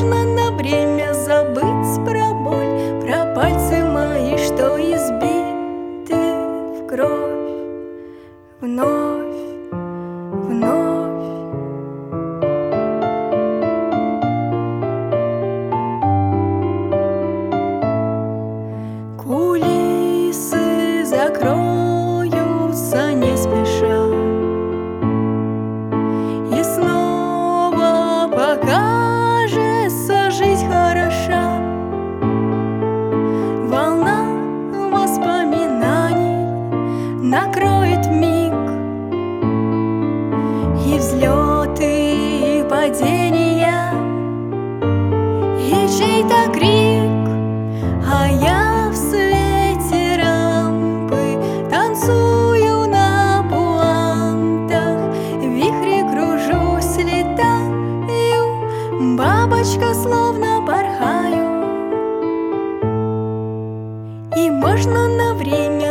можно на время забыть про боль, про пальцы мои, что избиты в кровь. Вновь, вновь. Кулисы закроются не спеша, и снова покажется жизнь хороша. Волна воспоминаний накроет миг, и взлеты, и падения, и чей-то крик, а я в свете рампы танцую на пуантах, в вихре кружусь, летаю, бабочка словно порхаю. И можно на время